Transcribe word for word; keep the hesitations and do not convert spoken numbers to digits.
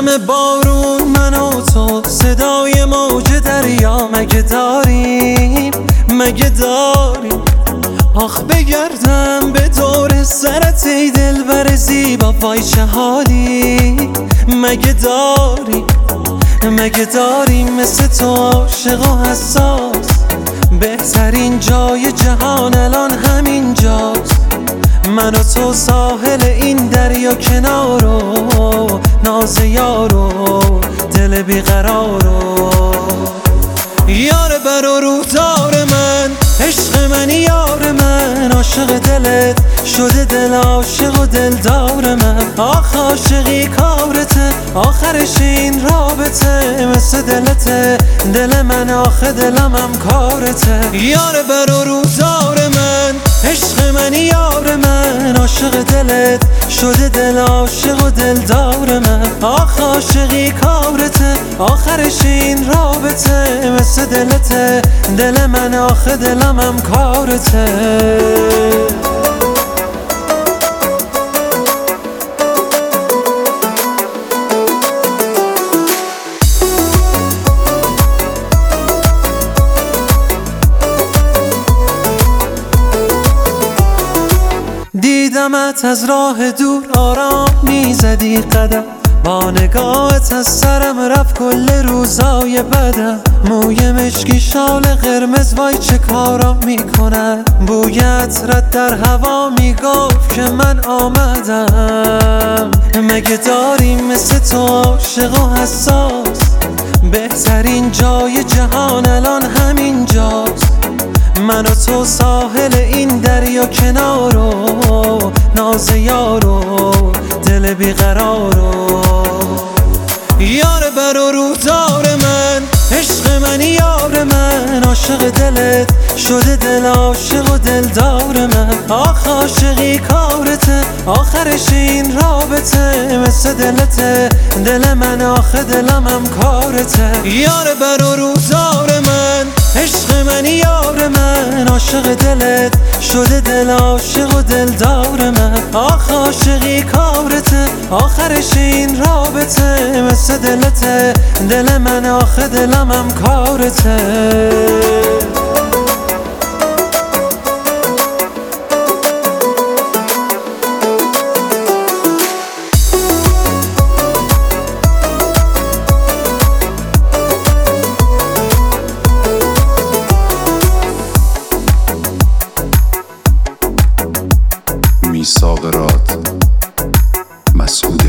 همه بارون من و تو، صدای موج دریا مگه داریم مگه داریم. آخ بگردم به دور سرت ای دلبر زیبا، وای چه حالی مگه داریم مگه داریم مثل تو عاشق و حساس. بهترین جای جهان الان همین جاست، من و تو ساحل این دریا کنارو، ناز یارو دل بیقرارو. یار بر و روزار من، عشق منی یار من، عاشق دلت شده دل عاشق و دلدار من. آخ عاشقی کارته، آخرش این رابطه، مثل دلته دل من، آخه دلم هم کارته. یار بر و روزار من، عشق منی یار من، عاشق دلت شده دل عاشق و دلدار من. آخ عاشقی کارته، آخرش این رابطه، مثل دلته دل من، آخه دلم هم کارته. دیدمت از راه دور آرام میزدی قدم، با نگاهت از سرم رفت کل روزای بدم. موی مشکی شال قرمز وای چه کارا میکنن، بویت رد در هوا میگفت که من آمدم. مگه داریم مثل تو عاشق و حساس، بهترین جای جهان الان همین جاست، من و تو ساحل این دریا کنارو، ناز یارو دل بیقرارو. یار بر و روزار من، عشق منی یار من، عاشق دلت شده دل عاشق و دلدار من. آخ عاشقی کارته، آخرش این رابطه، مثل دلته دل من، آخه دلم هم کارته. یار بر و روزار من، عشق منی یار من، عاشق دلت شده دل عاشق و دلدار من. آخ عاشقی کارته، آخرش این رابطه، مثل دلته دل من، آخه دلم هم کارته. میثاق راد مسعود